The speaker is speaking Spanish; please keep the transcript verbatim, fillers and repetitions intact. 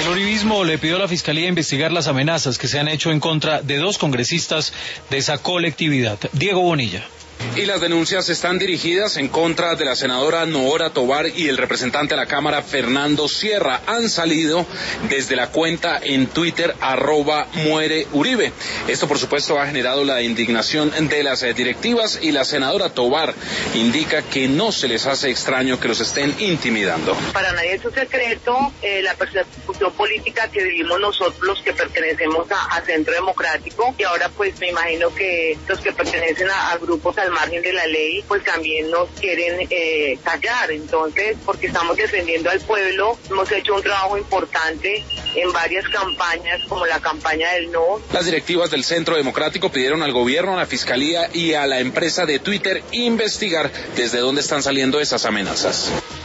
El uribismo le pidió a la Fiscalía investigar las amenazas que se han hecho en contra de dos congresistas de esa colectividad. Diego Bonilla. Y las denuncias están dirigidas en contra de la senadora Noora Tovar y el representante de la Cámara, Fernando Sierra. Han salido desde la cuenta en Twitter, arroba muere Uribe. Esto, por supuesto, ha generado la indignación de las directivas y la senadora Tovar indica que no se les hace extraño que los estén intimidando. Para nadie es un secreto eh, la persecución política que vivimos nosotros los que pertenecemos a, a Centro Democrático, y ahora pues me imagino que los que pertenecen a, a grupos al margen de la ley, pues también nos quieren eh, callar. Entonces, porque estamos defendiendo al pueblo, hemos hecho un trabajo importante en varias campañas, como la campaña del no. Las directivas del Centro Democrático pidieron al gobierno, a la Fiscalía y a la empresa de Twitter investigar desde dónde están saliendo esas amenazas.